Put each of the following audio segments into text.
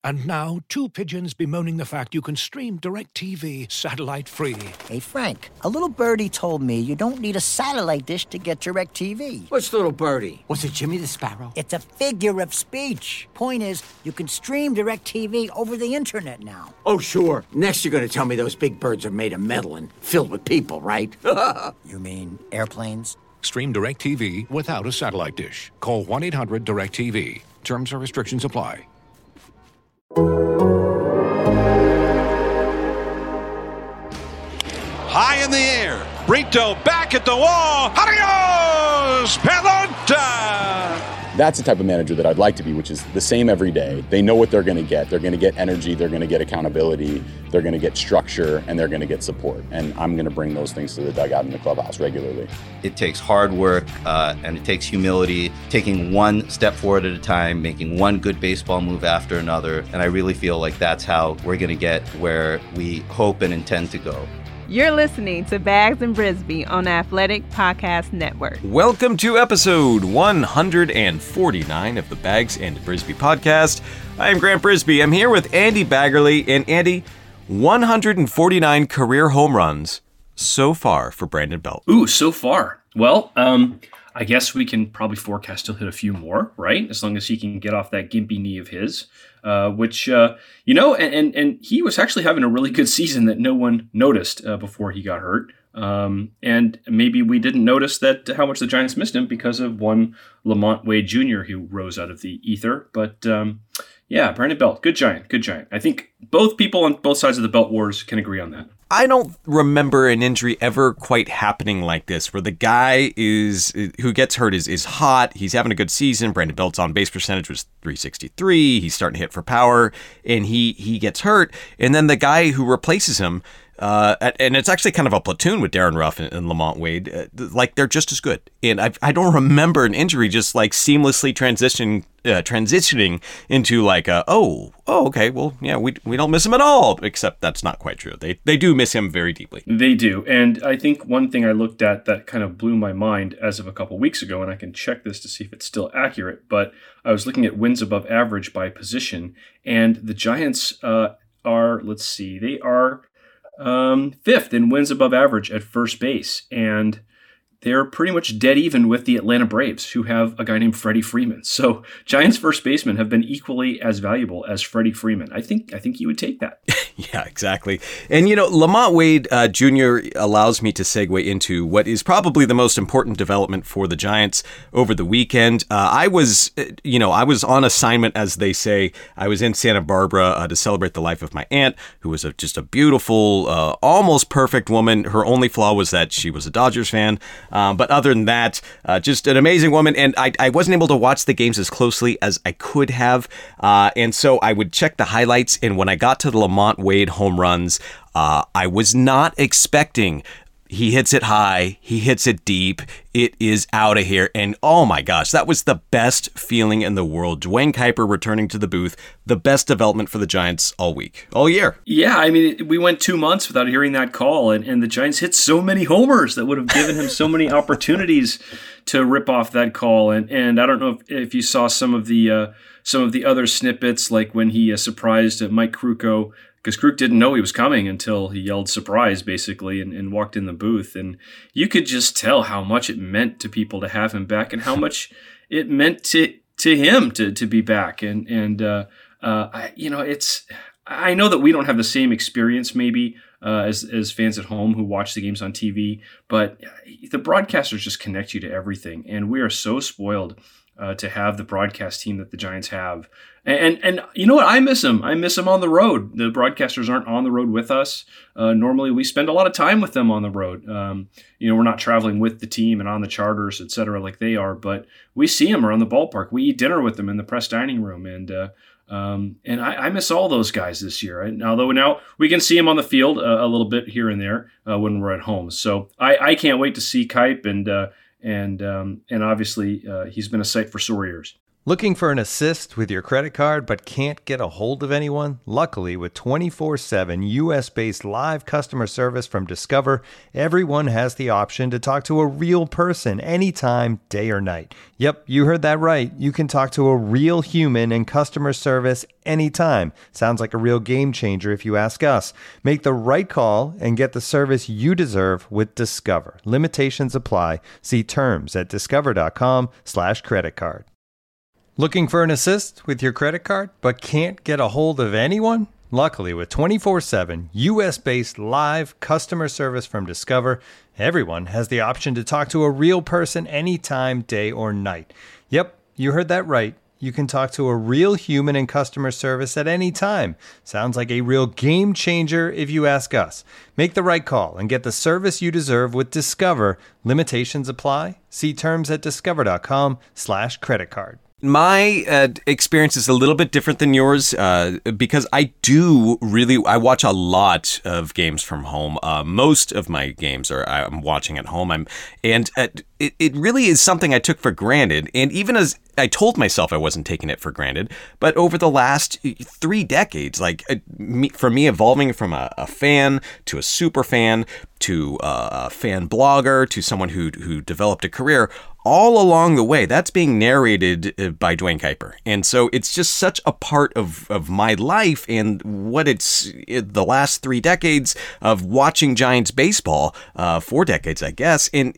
And now, two pigeons bemoaning the fact you can stream DirecTV satellite-free. Hey, Frank, a little birdie told me you don't need a satellite dish to get DirecTV. What's little birdie? Was it Jimmy the Sparrow? It's a figure of speech. Point is, you can stream DirecTV over the internet now. Oh, sure. Next you're going to tell me those big birds are made of metal and filled with people, right? You mean airplanes? Stream DirecTV without a satellite dish. Call 1-800-DirecTV. Terms and restrictions apply. High in the air. Brito back at the wall. Adios, Pelota! That's the type of manager that I'd like to be, which is the same every day. They know what they're going to get. They're going to get energy. They're going to get accountability. They're going to get structure, and they're going to get support. And I'm going to bring those things to the dugout in the clubhouse regularly. It takes hard work, and it takes humility, taking one step forward at a time, making one good baseball move after another. And I really feel like that's how we're going to get where we hope and intend to go. You're listening to Bags and Brisbee on Athletic Podcast Network. Welcome to episode 149 of the Bags and Brisbee podcast. I am Grant Brisbee. I'm here with Andy Baggerly. And Andy, 149 career home runs so far for Brandon Belt. Ooh, so far. Well, I guess we can probably forecast he'll hit a few more, right? As long as he can get off that gimpy knee of his, which, and he was actually having a really good season that no one noticed before he got hurt. And maybe we didn't notice that how much the Giants missed him because of one Lamont Wade Jr. who rose out of the ether. But Brandon Belt, good Giant. I think both people on both sides of the Belt Wars can agree on that. I don't remember an injury ever quite happening like this, where the guy who gets hurt is hot. He's having a good season. Brandon Belt's on base percentage was .363. He's starting to hit for power, and he gets hurt. And then the guy who replaces him, and it's actually kind of a platoon with Darren Ruff and Lamont Wade, like they're just as good. And I don't remember an injury just like seamlessly transitioning into like okay, well, yeah, we don't miss him at all, except that's not quite true. They do miss him very deeply. They do. And I think one thing I looked at that kind of blew my mind as of a couple weeks ago, and I can check this to see if it's still accurate, but I was looking at wins above average by position, and the Giants they are fifth in wins above average at first base, and they're pretty much dead even with the Atlanta Braves, who have a guy named Freddie Freeman. So Giants first basemen have been equally as valuable as Freddie Freeman. I think you would take that. Yeah, exactly. And, Lamont Wade Jr. allows me to segue into what is probably the most important development for the Giants over the weekend. I was on assignment, as they say. I was in Santa Barbara to celebrate the life of my aunt, who was just a beautiful, almost perfect woman. Her only flaw was that she was a Dodgers fan. But other than that, just an amazing woman. And I wasn't able to watch the games as closely as I could have. And so I would check the highlights. And when I got to the Lamont Wade home runs, I was not expecting. He hits it high. He hits it deep. It is out of here. And oh my gosh, that was the best feeling in the world. Dwayne Kuiper returning to the booth, the best development for the Giants all year. Yeah, I mean, we went 2 months without hearing that call, and the Giants hit so many homers that would have given him so many opportunities to rip off that call. And I don't know if you saw some of the other snippets, like when he surprised Mike Krukow, because Kruk didn't know he was coming until he yelled surprise, basically, and walked in the booth. And you could just tell how much it meant to people to have him back and how much it meant to him to be back. I know that we don't have the same experience maybe as fans at home who watch the games on TV, but the broadcasters just connect you to everything. And we are so spoiled to have the broadcast team that the Giants have. And you know what? I miss them. I miss them on the road. The broadcasters aren't on the road with us. Normally, we spend a lot of time with them on the road. We're not traveling with the team and on the charters, et cetera, like they are, but we see them around the ballpark. We eat dinner with them in the press dining room. And I miss all those guys this year. And although now we can see them on the field a little bit here and there when we're at home. So I can't wait to see Kipe and obviously he's been a sight for sore ears. Looking for an assist with your credit card but can't get a hold of anyone? Luckily, with 24/7 US-based live customer service from Discover, everyone has the option to talk to a real person anytime, day or night. Yep, you heard that right. You can talk to a real human in customer service anytime. Sounds like a real game changer if you ask us. Make the right call and get the service you deserve with Discover. Limitations apply. See terms at discover.com/creditcard. Looking for an assist with your credit card but can't get a hold of anyone? Luckily, with 24/7 US-based live customer service from Discover, everyone has the option to talk to a real person anytime, day or night. Yep, you heard that right. You can talk to a real human in customer service at any time. Sounds like a real game changer if you ask us. Make the right call and get the service you deserve with Discover. Limitations apply. See terms at discover.com/creditcard. My experience is a little bit different than yours because I watch a lot of games from home. Most of my games I'm watching at home. It really is something I took for granted. And even as I told myself I wasn't taking it for granted, but over the last 3 decades, for me evolving from a fan to a super fan to a fan blogger to someone who developed a career, all along the way, that's being narrated by Duane Kuiper. And so it's just such a part of my life and what it's the last 3 decades of watching Giants baseball, 4 decades, I guess. And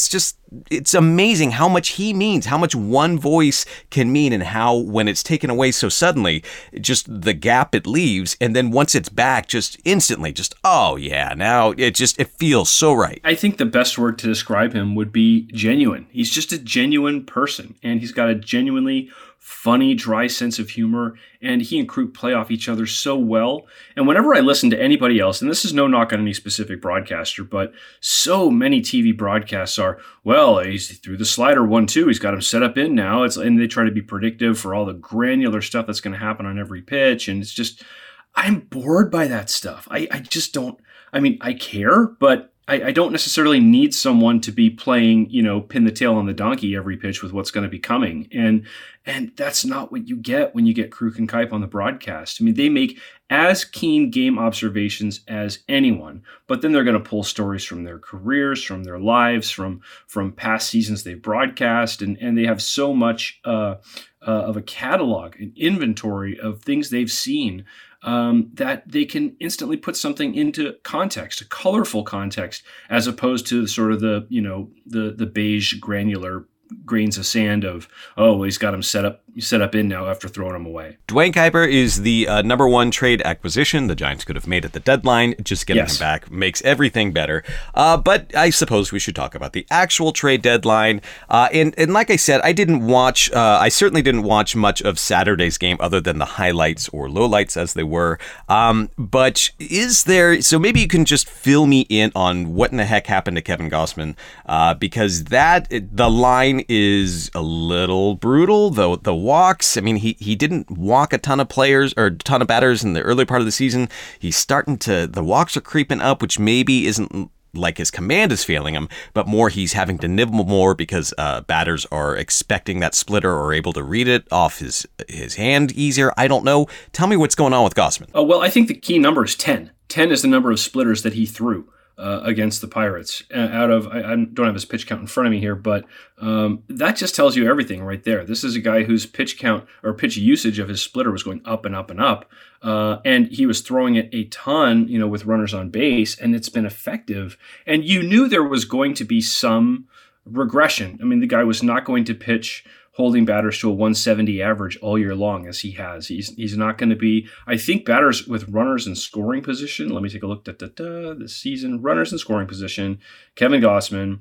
it's amazing how much he means, how much one voice can mean, and how when it's taken away so suddenly, just the gap it leaves. And then once it's back, just instantly, oh yeah, now it feels so right. I think the best word to describe him would be genuine. He's just a genuine person, and he's got a genuinely funny, dry sense of humor, and he and Kruk play off each other so well. And whenever I listen to anybody else, and this is no knock on any specific broadcaster, but so many TV broadcasts are, well, he's threw the slider 1-2, he's got him set up in now, and they try to be predictive for all the granular stuff that's going to happen on every pitch, and it's just, I'm bored by that stuff. I just don't, I care, but I don't necessarily need someone to be playing, pin the tail on the donkey every pitch with what's going to be coming. And that's not what you get when you get Kruk and Kuip on the broadcast. They make as keen game observations as anyone, but then they're going to pull stories from their careers, from their lives, from past seasons they've broadcast. And they have so much of a catalog, an inventory of things they've seen, that they can instantly put something into context, a colorful context, as opposed to sort of the beige granular grains of sand of, he's got him set up in now after throwing him away. Duane Kuiper is the number one trade acquisition the Giants could have made at the deadline. Just getting him back makes everything better. But I suppose we should talk about the actual trade deadline. And like I said, I certainly didn't watch much of Saturday's game other than the highlights or lowlights as they were. But so maybe you can just fill me in on what in the heck happened to Kevin Gausman, because the line is a little brutal, though. The walks, he didn't walk a ton of players or a ton of batters in the early part of the season. The walks are creeping up, which maybe isn't like his command is failing him, but more he's having to nibble more because batters are expecting that splitter or able to read it off his hand easier. I don't know. Tell me what's going on with Gausman. Oh, well, I think the key number is 10. 10 is the number of splitters that he threw against the Pirates. I don't have his pitch count in front of me here, but that just tells you everything right there. This is a guy whose pitch count or pitch usage of his splitter was going up and up and up. And he was throwing it a ton, with runners on base, and it's been effective. And you knew there was going to be some regression. The guy was not going to pitch holding batters to a 170 average all year long as he has. He's not going to be, I think, batters with runners in scoring position. Let me take a look at this season. Runners in scoring position, Kevin Gausman,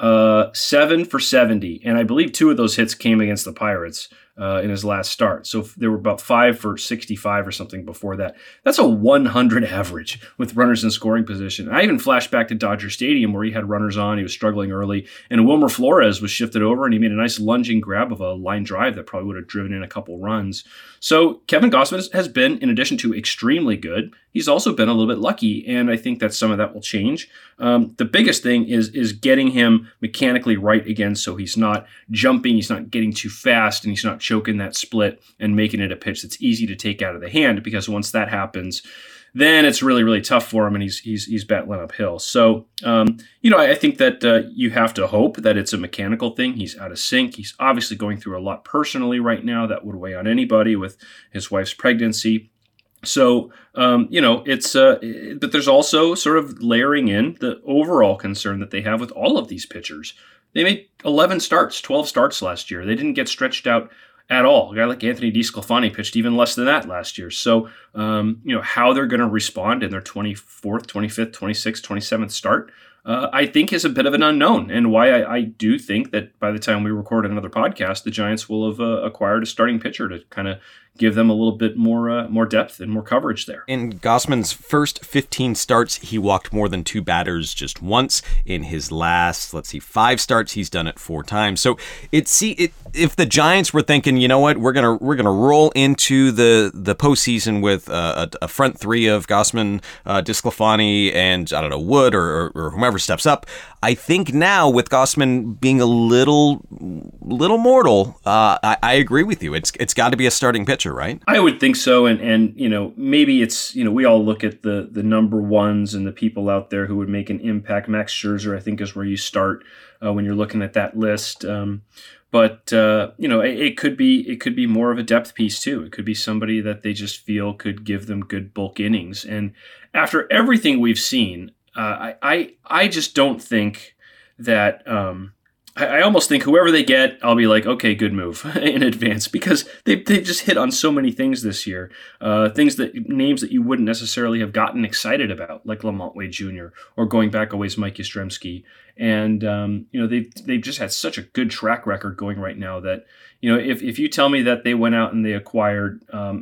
7 for 70. And I believe 2 of those hits came against the Pirates in his last start. So there were about 5 for 65 or something before that. That's a 100 average with runners in scoring position. I even flashed back to Dodger Stadium where he had runners on. He was struggling early. And Wilmer Flores was shifted over and he made a nice lunging grab of a line drive that probably would have driven in a couple runs. So Kevin Gausman has been, in addition to extremely good, he's also been a little bit lucky. And I think that some of that will change. The biggest thing is getting him mechanically right again so he's not jumping, he's not getting too fast, and he's not choking that split and making it a pitch that's easy to take out of the hand, because once that happens, then it's really, really tough for him, and he's battling uphill. So, I think that you have to hope that it's a mechanical thing. He's out of sync. He's obviously going through a lot personally right now that would weigh on anybody with his wife's pregnancy. So, but there's also sort of layering in the overall concern that they have with all of these pitchers. They made 11 starts, 12 starts last year. They didn't get stretched out at all. A guy like Anthony DeSclafani pitched even less than that last year. So, how they're going to respond in their 24th, 25th, 26th, 27th start, I think is a bit of an unknown, and why I do think that by the time we record another podcast, the Giants will have acquired a starting pitcher to kind of give them a little bit more depth and more coverage there. In Gausman's first 15 starts, he walked more than 2 batters just once. In his last, 5 starts, he's done it 4 times. So if the Giants were thinking, you know what, we're gonna roll into the postseason with a front 3 of Gausman, DeSclafani, and I don't know, Wood or whomever steps up, I think now with Gausman being a little mortal, I agree with you. It's got to be a starting pitcher, right? I would think so, and maybe it's we all look at the number ones and the people out there who would make an impact. Max Scherzer, I think, is where you start when you're looking at that list. But it could be more of a depth piece too. It could be somebody that they just feel could give them good bulk innings. And after everything we've seen, I just don't think that. I almost think whoever they get, I'll be like, okay, good move in advance, because they just hit on so many things this year, names that you wouldn't necessarily have gotten excited about, like LaMonte Wade Jr. or going back a ways, Mike Yastrzemski. And they've just had such a good track record going right now that if you tell me that they went out and they acquired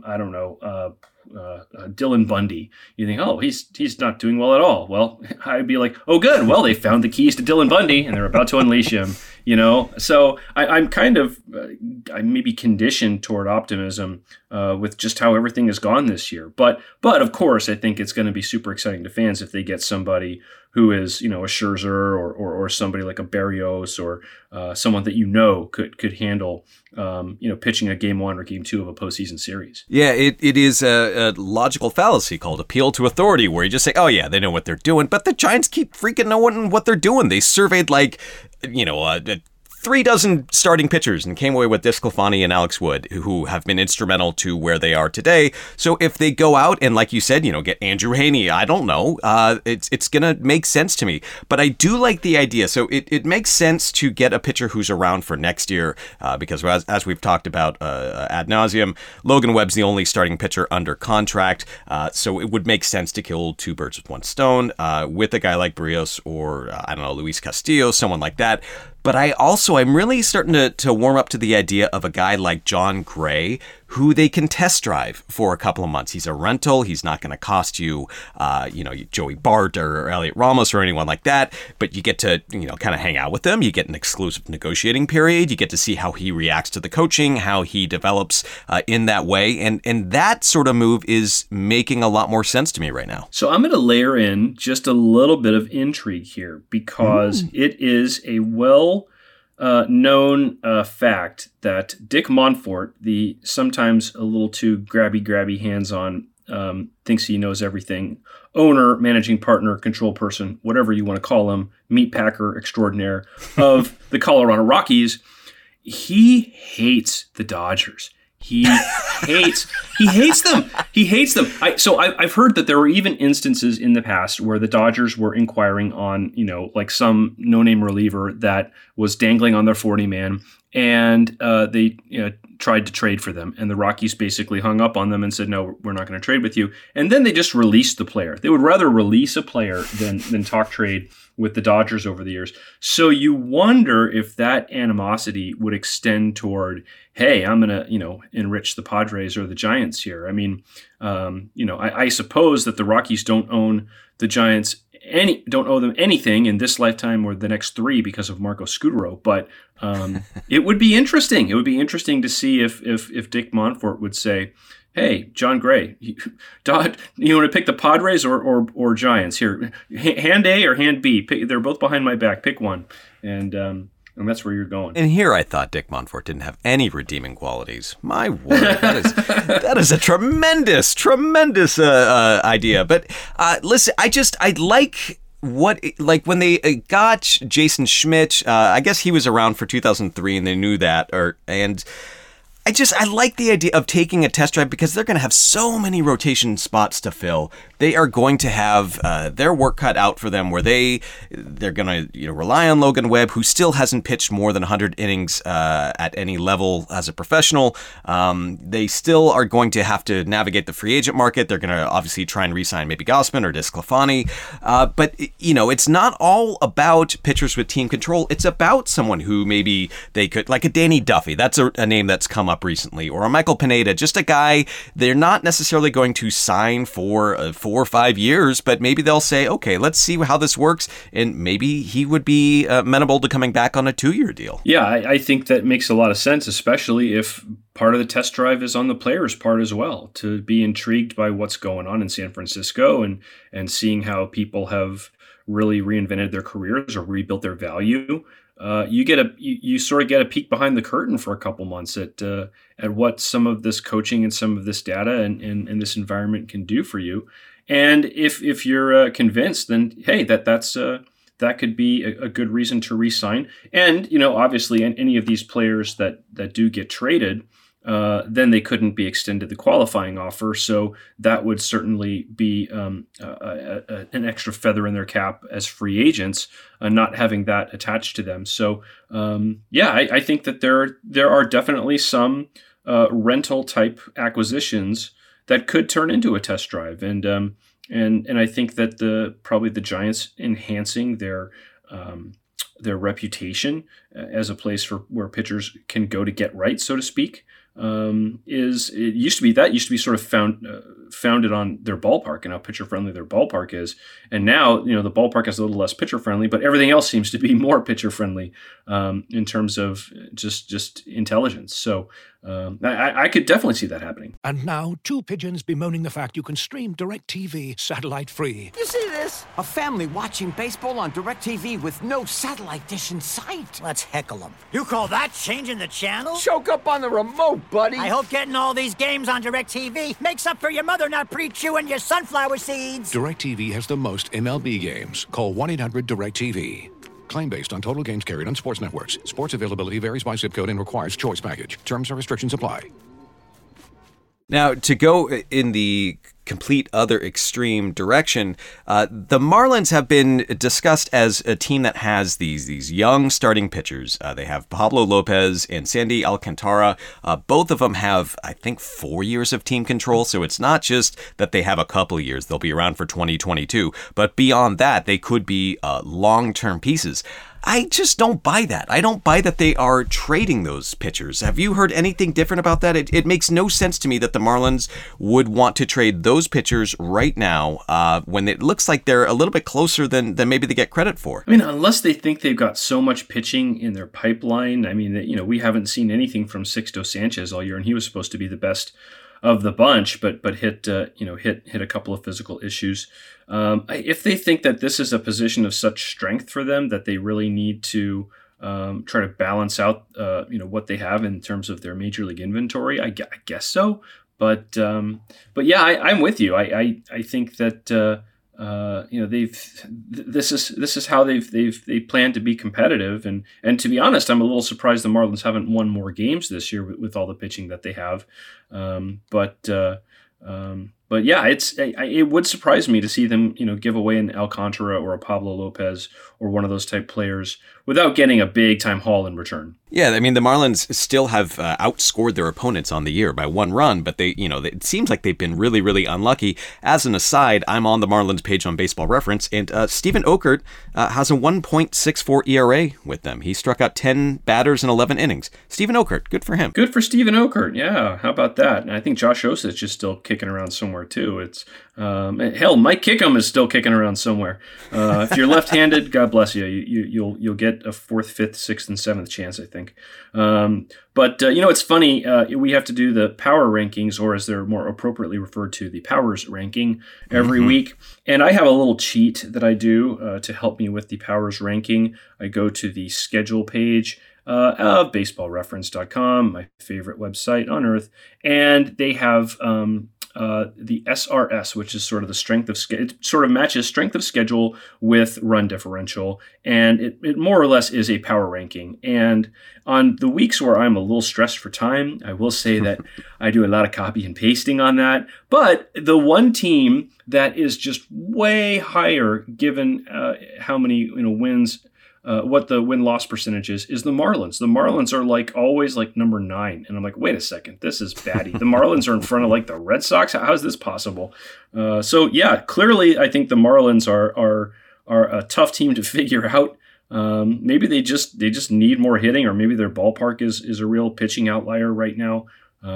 Dylan Bundy, you think, oh, he's not doing well at all. Well, I'd be like, oh, good. Well, they found the keys to Dylan Bundy and they're about to unleash him. So I'm kind of I'm maybe conditioned toward optimism with just how everything has gone this year. But of course, I think it's going to be super exciting to fans if they get somebody who is a Scherzer or somebody like a Berrios or someone that could handle pitching a game 1 or game 2 of a postseason series. Yeah, it is a logical fallacy called appeal to authority, where you just say, oh yeah, they know what they're doing, but the Giants keep freaking knowing what they're doing. They surveyed 3 dozen starting pitchers and came away with DeSclafani and Alex Wood, who have been instrumental to where they are today. So if they go out and, like you said, get Andrew Heaney, I don't know, it's going to make sense to me. But I do like the idea. So it makes sense to get a pitcher who's around for next year because as we've talked about ad nauseum, Logan Webb's the only starting pitcher under contract. So it would make sense to kill 2 birds with 1 stone with a guy like Berrios or, Luis Castillo, someone like that. But I'm really starting to warm up to the idea of a guy like Jon Gray, who they can test drive for a couple of months. He's a rental. He's not going to cost you, Joey Bart or Elliot Ramos or anyone like that. But you get to, kind of hang out with him. You get an exclusive negotiating period. You get to see how he reacts to the coaching, how he develops in that way. And that sort of move is making a lot more sense to me right now. So I'm going to layer in just a little bit of intrigue here because it is a known fact that Dick Monfort, the sometimes a little too grabby, hands-on, thinks he knows everything, owner, managing partner, control person, whatever you want to call him, meat packer extraordinaire of the Colorado Rockies, he hates the Dodgers. He hates them. He hates them. I've heard that there were even instances in the past where the Dodgers were inquiring on, like some no-name reliever that was dangling on their 40-man, and they tried to trade for them. And the Rockies basically hung up on them and said, no, we're not going to trade with you. And then they just released the player. They would rather release a player than talk trade with the Dodgers over the years. So you wonder if that animosity would extend toward, hey, I'm going to, enrich the Padres or the Giants here. I mean, I suppose that the Rockies don't own the Giants don't owe them anything in this lifetime or the next 3 because of Marco Scutaro, but it would be interesting. It would be interesting to see if Dick Monfort would say, hey, Jon Gray, you want to pick the Padres or Giants here? Hand A or hand B? They're both behind my back. Pick one. And and that's where you're going. And here I thought Dick Monfort didn't have any redeeming qualities. My word, that is a tremendous idea. But listen, I like when they got Jason Schmidt. I guess he was around for 2003, and they knew that, I like the idea of taking a test drive because they're going to have so many rotation spots to fill. They are going to have their work cut out for them, where they're going to rely on Logan Webb, who still hasn't pitched more than 100 innings at any level as a professional. They still are going to have to navigate the free agent market. They're going to obviously try and re-sign maybe Gausman or Desclafani. But it's not all about pitchers with team control. It's about someone who maybe they could, like a Danny Duffy. That's a name that's come up recently, or a Michael Pineda, just a guy they're not necessarily going to sign for 4 or 5 years, but maybe they'll say, okay, let's see how this works, and maybe he would be amenable to coming back on a 2-year deal. Yeah, I think that makes a lot of sense, especially if part of the test drive is on the player's part as well, to be intrigued by what's going on in San Francisco and seeing how people have really reinvented their careers or rebuilt their value. You sort of get a peek behind the curtain for a couple months at what some of this coaching and some of this data and this environment can do for you. And if you're convinced, then hey, that could be a good reason to re-sign. And obviously, any of these players that do get traded, then they couldn't be extended the qualifying offer. So that would certainly be an extra feather in their cap as free agents, not having that attached to them. So I think that there are definitely some rental type acquisitions that could turn into a test drive, and I think that probably the Giants enhancing their reputation as a place where pitchers can go to get right, so to speak. It used to be sort of founded on their ballpark and how pitcher friendly their ballpark is, and now the ballpark is a little less pitcher friendly, but everything else seems to be more pitcher friendly in terms of just intelligence. So I could definitely see that happening. And now 2 pigeons bemoaning the fact you can stream DirecTV satellite free. You see this? A family watching baseball on DirecTV with no satellite dish in sight. Let's heckle them. You call that changing the channel? Choke up on the remote, buddy. I hope getting all these games on DirecTV makes up for your mother not pre-chewing your sunflower seeds. DirecTV has the most MLB games. Call 1-800-DirecTV. Claim based on total games carried on sports networks. Sports availability varies by zip code and requires choice package. Terms and restrictions apply. Now, to go in the complete other extreme direction, the Marlins have been discussed as a team that has these young starting pitchers. They have Pablo Lopez and Sandy Alcantara. Both of them have, I think, 4 years of team control, so it's not just that they have a couple of years. They'll be around for 2022, but beyond that, they could be long-term pieces. I just don't buy that. I don't buy that they are trading those pitchers. Have you heard anything different about that? It makes no sense to me that the Marlins would want to trade those pitchers right now when it looks like they're a little bit closer than maybe they get credit for. I mean, unless they think they've got so much pitching in their pipeline. I mean, we haven't seen anything from Sixto Sanchez all year, and he was supposed to be the best of the bunch, but hit a couple of physical issues. If they think that this is a position of such strength for them that they really need to try to balance out what they have in terms of their major league inventory, I guess so. But yeah, I'm with you. I think that this is how they plan to be competitive, and to be honest, I'm a little surprised the Marlins haven't won more games this year with all the pitching that they have. But yeah, it would surprise me to see them, give away an Alcantara or a Pablo Lopez or one of those type players without getting a big time haul in return. Yeah, I mean, the Marlins still have outscored their opponents on the year by 1 run, but it seems like they've been really, really unlucky. As an aside, I'm on the Marlins page on Baseball Reference, and Steven Okert has a 1.64 ERA with them. He struck out 10 batters in 11 innings. Steven Okert, good for him. Good for Steven Okert, yeah. How about that? And I think Josh Osich is still kicking around somewhere somewhere too. It's hell, Mike Kickham is still kicking around somewhere. If you're left-handed, God bless you. You'll get a 4th, 5th, 6th, and 7th chance, I think. But it's funny. We have to do the power rankings, or as they're more appropriately referred to, the powers ranking every week. And I have a little cheat that I do to help me with the powers ranking. I go to the schedule page of baseballreference.com, my favorite website on earth, and they have the SRS, which is sort of the strength of it sort of matches strength of schedule with run differential, and it more or less is a power ranking. And on the weeks where I'm a little stressed for time, I will say that I do a lot of copy and pasting on that. But the one team that is just way higher, given how many wins. What the win-loss percentage is the Marlins. The Marlins are always number 9. And I'm like, wait a second, this is batty. The Marlins are in front of the Red Sox. How is this possible? So yeah, clearly I think the Marlins are a tough team to figure out. Maybe they just need more hitting, or maybe their ballpark is a real pitching outlier right now.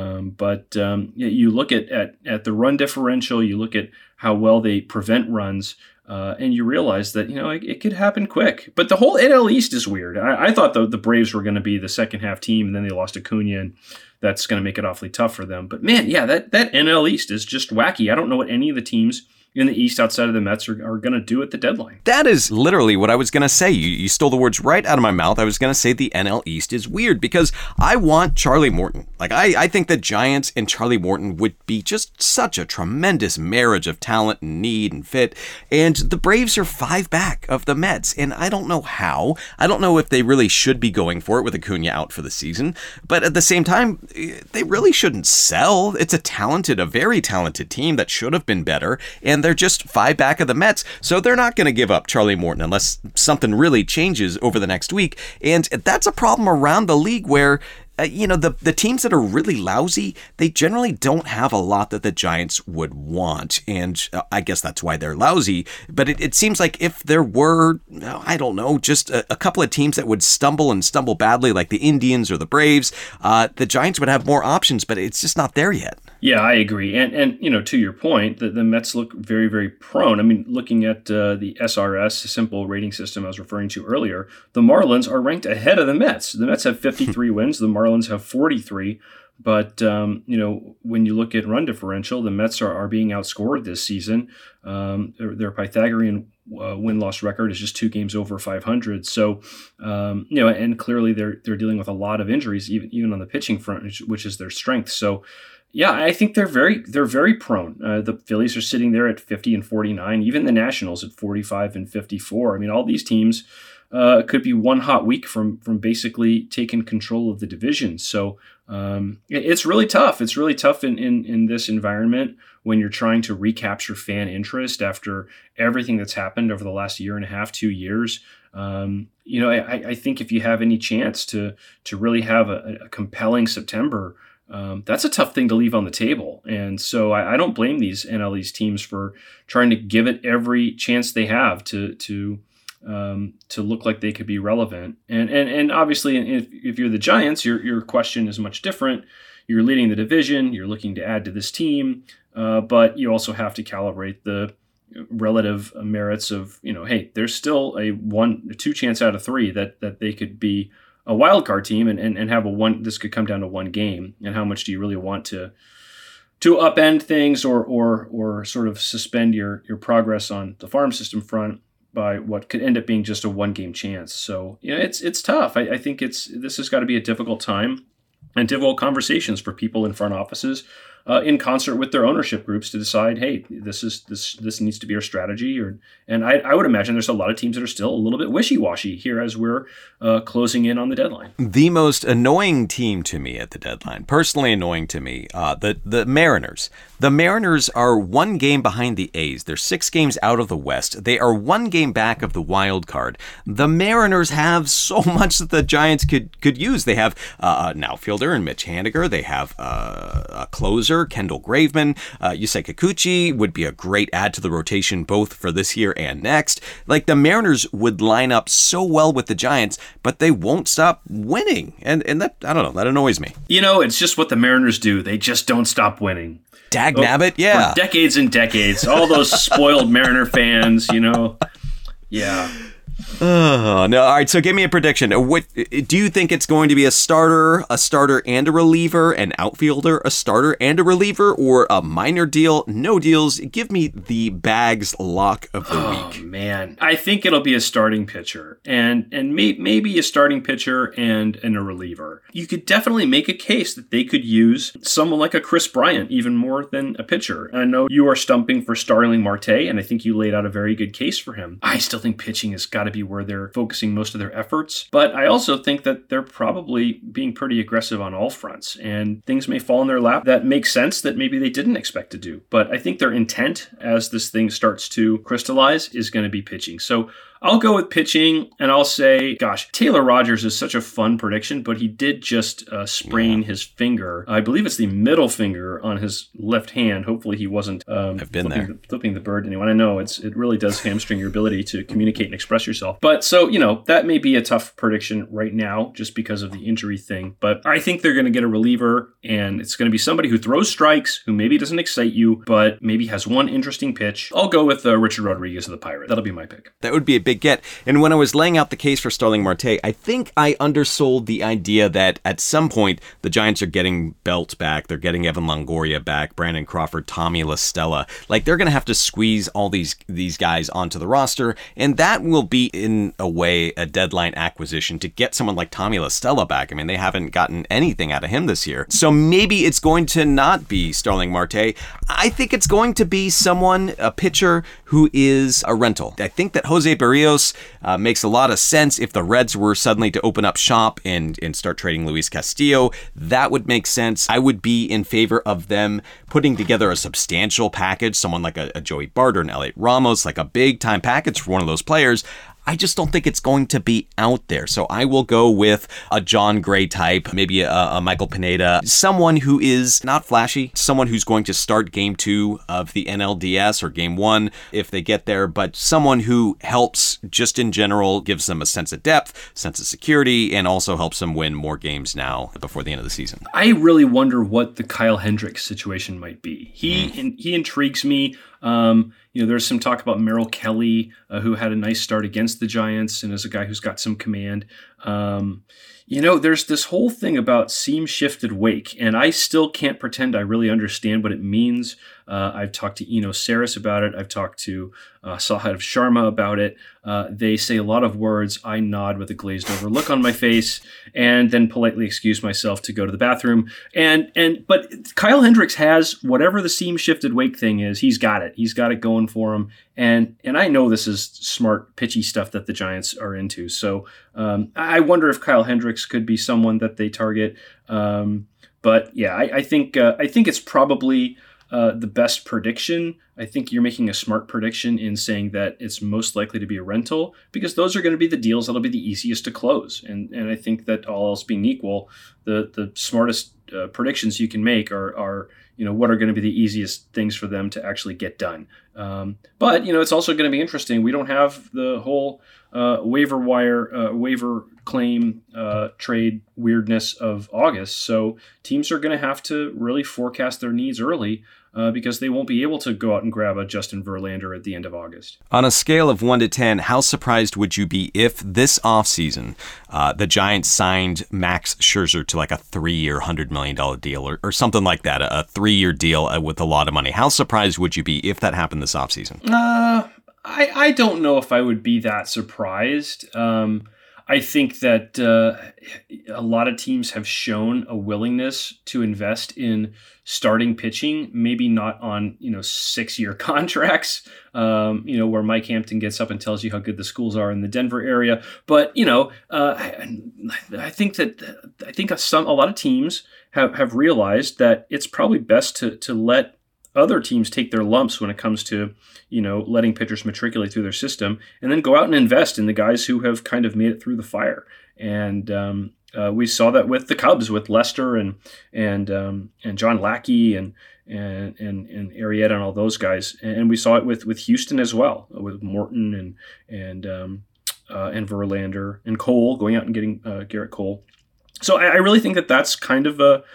But you look at the run differential, you look at how well they prevent runs, and you realize that it could happen quick. But the whole NL East is weird. I thought the Braves were going to be the second half team, and then they lost Acuna, and that's going to make it awfully tough for them. But man, yeah, that NL East is just wacky. I don't know what any of the teams in the East outside of the Mets are going to do at the deadline. That is literally what I was going to say. You stole the words right out of my mouth. I was going to say the NL East is weird because I want Charlie Morton. I think the Giants and Charlie Morton would be just such a tremendous marriage of talent and need and fit. And the Braves are 5 back of the Mets. And I don't know how. I don't know if they really should be going for it with Acuna out for the season. But at the same time, they really shouldn't sell. It's a very talented team that should have been better. And they're just 5 back of the Mets, so they're not going to give up Charlie Morton unless something really changes over the next week. And that's a problem around the league where the teams that are really lousy, they generally don't have a lot that the Giants would want. And I guess that's why they're lousy. But it seems like if there were, I don't know, just a couple of teams that would stumble badly, like the Indians or the Braves, the Giants would have more options, but it's just not there yet. Yeah, I agree. And to your point, the Mets look very, very prone. I mean, looking at the SRS, simple rating system I was referring to earlier, the Marlins are ranked ahead of the Mets. The Mets have 53 wins. The Marlins have 43. But, when you look at run differential, the Mets are being outscored this season. Their Pythagorean win-loss record is just 2 games over 500. So, and clearly they're dealing with a lot of injuries, even on the pitching front, which is their strength. So, yeah, I think they're very prone. The Phillies are sitting there at 50 and 49. Even the Nationals at 45 and 54. I mean, all these teams could be one hot week from basically taking control of the division. So it's really tough. It's really tough in this environment when you're trying to recapture fan interest after everything that's happened over the last year and a half, 2 years. I think if you have any chance to really have a compelling September, that's a tough thing to leave on the table. And so I don't blame these NL East teams for trying to give it every chance they have to look like they could be relevant. And obviously, if you're the Giants, your question is much different. You're leading the division. You're looking to add to this team, but you also have to calibrate the relative merits of, hey, there's still a 2 chance out of 3 that they could be a wild card team and have this could come down to 1 game. And how much do you really want to upend things or sort of suspend your progress on the farm system front by what could end up being just a 1-game chance. So, it's tough. I think this has got to be a difficult time and difficult conversations for people in front offices in concert with their ownership groups to decide, hey, this needs to be our strategy. And I would imagine there's a lot of teams that are still a little bit wishy-washy here as we're closing in on the deadline. The most annoying team to me at the deadline, personally annoying to me, the Mariners. The Mariners are 1 game behind the A's. They're 6 games out of the West. They are 1 game back of the wild card. The Mariners have so much that the Giants could use. They have an outfielder in Mitch Haniger. They have a closer Scherzer, Kendall Graveman, Yusei Kikuchi would be a great add to the rotation both for this year and next. Like, the Mariners would line up so well with the Giants, but they won't stop winning. And that, I don't know, that annoys me. It's just what the Mariners do. They just don't stop winning. Dagnabbit, yeah. For decades and decades. All those spoiled Mariner fans, Yeah. Oh, no. All right, so give me a prediction. What do you think it's going to be? A starter and a reliever, an outfielder, a starter and a reliever, or a minor deal, no deals? Give me the Bags lock of the week. Oh, man. I think it'll be a starting pitcher and maybe a starting pitcher and a reliever. You could definitely make a case that they could use someone like a Chris Bryant even more than a pitcher. I know you are stumping for Starling Marte, and I think you laid out a very good case for him. I still think pitching has got to be where they're focusing most of their efforts. But I also think that they're probably being pretty aggressive on all fronts, and things may fall in their lap that make sense that maybe they didn't expect to do. But I think their intent as this thing starts to crystallize is going to be pitching. So I'll go with pitching, and I'll say, gosh, Taylor Rogers is such a fun prediction, but he did just sprain his finger. I believe it's the middle finger on his left hand. Hopefully he wasn't flipping the bird to anyone. I know it really does hamstring your ability to communicate and express yourself. But so, that may be a tough prediction right now just because of the injury thing. But I think they're going to get a reliever, and it's going to be somebody who throws strikes, who maybe doesn't excite you, but maybe has one interesting pitch. I'll go with Richard Rodriguez of the Pirates. That'll be my pick. That would be a big get. And when I was laying out the case for Starling Marte, I think I undersold the idea that at some point the Giants are getting Belt back, they're getting Evan Longoria back, Brandon Crawford, Tommy La Stella. Like, they're going to have to squeeze all these guys onto the roster, and that will be in a way a deadline acquisition to get someone like Tommy La Stella back. I mean, they haven't gotten anything out of him this year. So maybe it's going to not be Starling Marte. I think it's going to be a pitcher who is a rental. I think that Jose Barrios makes a lot of sense. If the Reds were suddenly to open up shop and start trading Luis Castillo, that would make sense. I would be in favor of them putting together a substantial package, someone like a Joey Barter and Elliot Ramos, like a big time package for one of those players. I just don't think it's going to be out there. So I will go with a John Gray type, maybe a Michael Pineda, someone who is not flashy, someone who's going to start game 2 of the NLDS or game 1 if they get there, but someone who helps just in general, gives them a sense of depth, sense of security, and also helps them win more games now before the end of the season. I really wonder what the Kyle Hendricks situation might be. He intrigues me. There's some talk about Merrill Kelly, who had a nice start against the Giants and is a guy who's got some command. There's this whole thing about seam shifted wake, and I still can't pretend I really understand what it means. I've talked to Eno Saris about it. I've talked to Sahadev Sharma about it. They say a lot of words. I nod with a glazed over look on my face and then politely excuse myself to go to the bathroom. But Kyle Hendricks has whatever the seam shifted wake thing is. He's got it. He's got it going for him. And I know this is smart, pitchy stuff that the Giants are into. So I wonder if Kyle Hendricks could be someone that they target. But yeah, I think it's probably the best prediction. I think you're making a smart prediction in saying that it's most likely to be a rental, because those are going to be the deals that'll be the easiest to close. And I think that all else being equal, the smartest predictions you can make are what are going to be the easiest things for them to actually get done. But it's also going to be interesting. We don't have the whole waiver claim trade weirdness of August. So teams are going to have to really forecast their needs early because they won't be able to go out and grab a Justin Verlander at the end of August. On a scale of 1 to 10, how surprised would you be if this offseason the Giants signed Max Scherzer to like a 3-year, $100 million deal or something like that, a 3-year deal with a lot of money? How surprised would you be if that happened this offseason? I don't know if I would be that surprised. I think that a lot of teams have shown a willingness to invest in starting pitching, maybe not on 6-year contracts, where Mike Hampton gets up and tells you how good the schools are in the Denver area. But I think a lot of teams have realized that it's probably best to let other teams take their lumps when it comes to, letting pitchers matriculate through their system, and then go out and invest in the guys who have kind of made it through the fire. And We saw that with the Cubs, with Lester and John Lackey and Arrieta and all those guys, and we saw it with Houston as well, with Morton and Verlander and Cole going out and getting Garrett Cole. So I really think that that's kind of a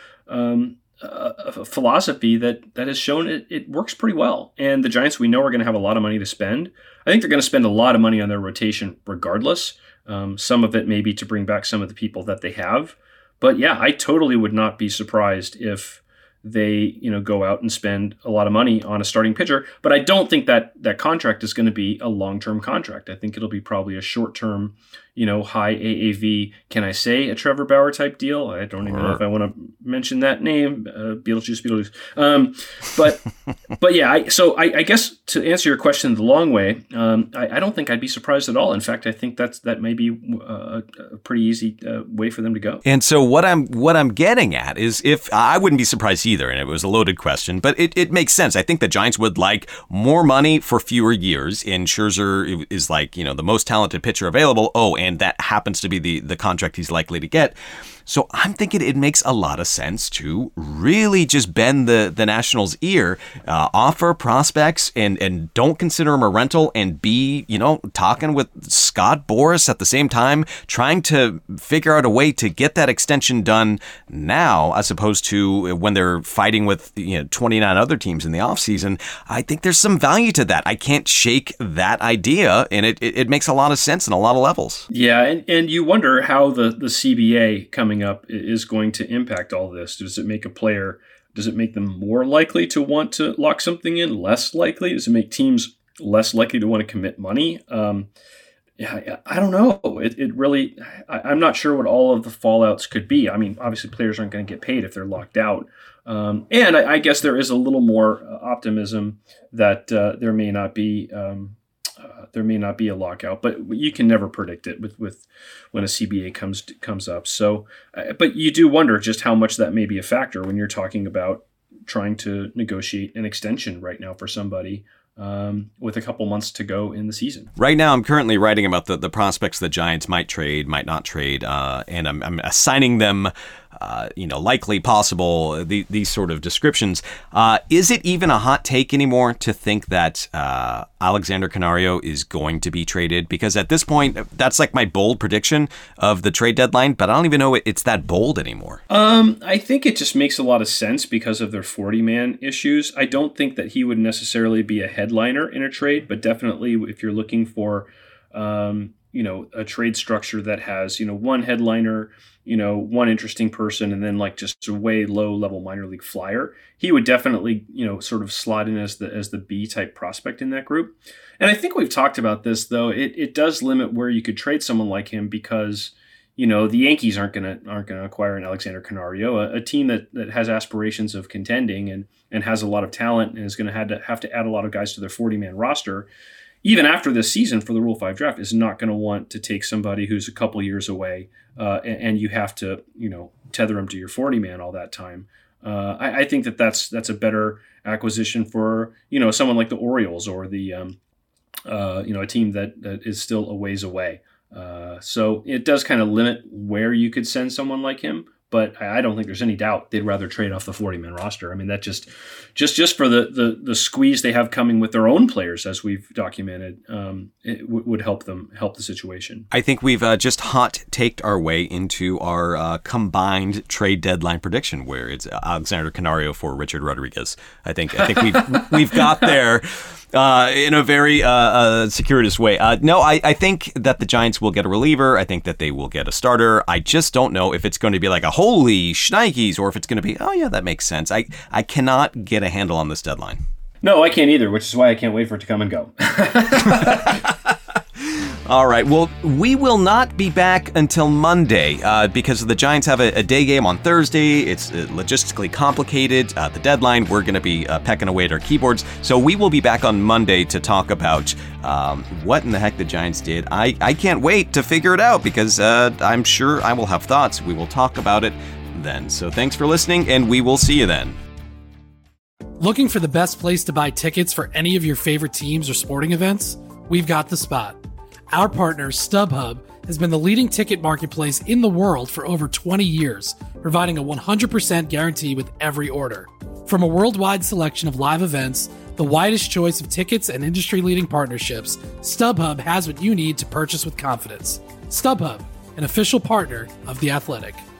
philosophy that has shown it works pretty well. And the Giants, we know, are going to have a lot of money to spend. I think they're going to spend a lot of money on their rotation regardless. Some of it maybe to bring back some of the people that they have. But yeah, I totally would not be surprised if they, go out and spend a lot of money on a starting pitcher. But I don't think that contract is going to be a long-term contract. I think it'll be probably a short-term, high AAV. Can I say a Trevor Bauer type deal? I don't even know if I want to mention that name. Beetlejuice. But yeah, I guess to answer your question the long way, I don't think I'd be surprised at all. In fact, I think that may be a pretty easy way for them to go. And so what I'm getting at is, if I wouldn't be surprised either, and it was a loaded question, but it makes sense. I think the Giants would like more money for fewer years, and Scherzer is like, the most talented pitcher available. Oh, and that happens to be the contract he's likely to get. So I'm thinking it makes a lot of sense to really just bend the Nationals' ear, offer prospects and don't consider them a rental, and be, talking with Scott Boras at the same time, trying to figure out a way to get that extension done now, as opposed to when they're fighting with 29 other teams in the offseason. I think there's some value to that. I can't shake that idea, and it makes a lot of sense in a lot of levels. Yeah, and you wonder how the CBA coming up is going to impact all this. Does it make them more likely to want to lock something in, less likely? Does it make teams less likely to want to commit money? Yeah, I don't know. It really, I'm not sure what all of the fallouts could be. I mean, obviously players aren't going to get paid if they're locked out. And I guess there is a little more optimism that there may not be a lockout, but you can never predict it with when a CBA comes up. So, but you do wonder just how much that may be a factor when you're talking about trying to negotiate an extension right now for somebody with a couple months to go in the season. Right now, I'm currently writing about the prospects the Giants might trade, might not trade, and I'm assigning them likely, possible, these sort of descriptions. Is it even a hot take anymore to think that Alexander Canario is going to be traded? Because at this point, that's like my bold prediction of the trade deadline, but I don't even know it's that bold anymore. I think it just makes a lot of sense because of their 40-man issues. I don't think that he would necessarily be a headliner in a trade, but definitely if you're looking for a trade structure that has, one headliner, one interesting person, and then like just a way low level minor league flyer, he would definitely, sort of slot in as the B type prospect in that group. And I think we've talked about this, though. It does limit where you could trade someone like him because, the Yankees aren't gonna acquire an Alexander Canario, a team that has aspirations of contending and has a lot of talent and is going to have to add a lot of guys to their 40-man roster. Even after this season for the Rule 5 draft, is not going to want to take somebody who's a couple years away and you have to, tether them to your 40-man all that time. I think that's a better acquisition for, someone like the Orioles or the, a team that is still a ways away. So it does kind of limit where you could send someone like him. But I don't think there's any doubt they'd rather trade off the 40-man roster. I mean, that just for the squeeze they have coming with their own players, as we've documented, it would help the situation. I think we've just hot-taked our way into our combined trade deadline prediction, where it's Alexander Canario for Richard Rodriguez. I think we've got there. In a very circuitous way. No, I think that the Giants will get a reliever. I think that they will get a starter. I just don't know if it's going to be like a holy shnikes or if it's going to be, oh yeah, that makes sense. I cannot get a handle on this deadline. No, I can't either, which is why I can't wait for it to come and go. All right. Well, we will not be back until Monday because the Giants have a day game on Thursday. It's logistically complicated. The deadline, we're going to be pecking away at our keyboards. So we will be back on Monday to talk about what in the heck the Giants did. I can't wait to figure it out because I'm sure I will have thoughts. We will talk about it then. So thanks for listening, and we will see you then. Looking for the best place to buy tickets for any of your favorite teams or sporting events? We've got the spot. Our partner, StubHub, has been the leading ticket marketplace in the world for over 20 years, providing a 100% guarantee with every order. From a worldwide selection of live events, the widest choice of tickets and industry-leading partnerships, StubHub has what you need to purchase with confidence. StubHub, an official partner of The Athletic.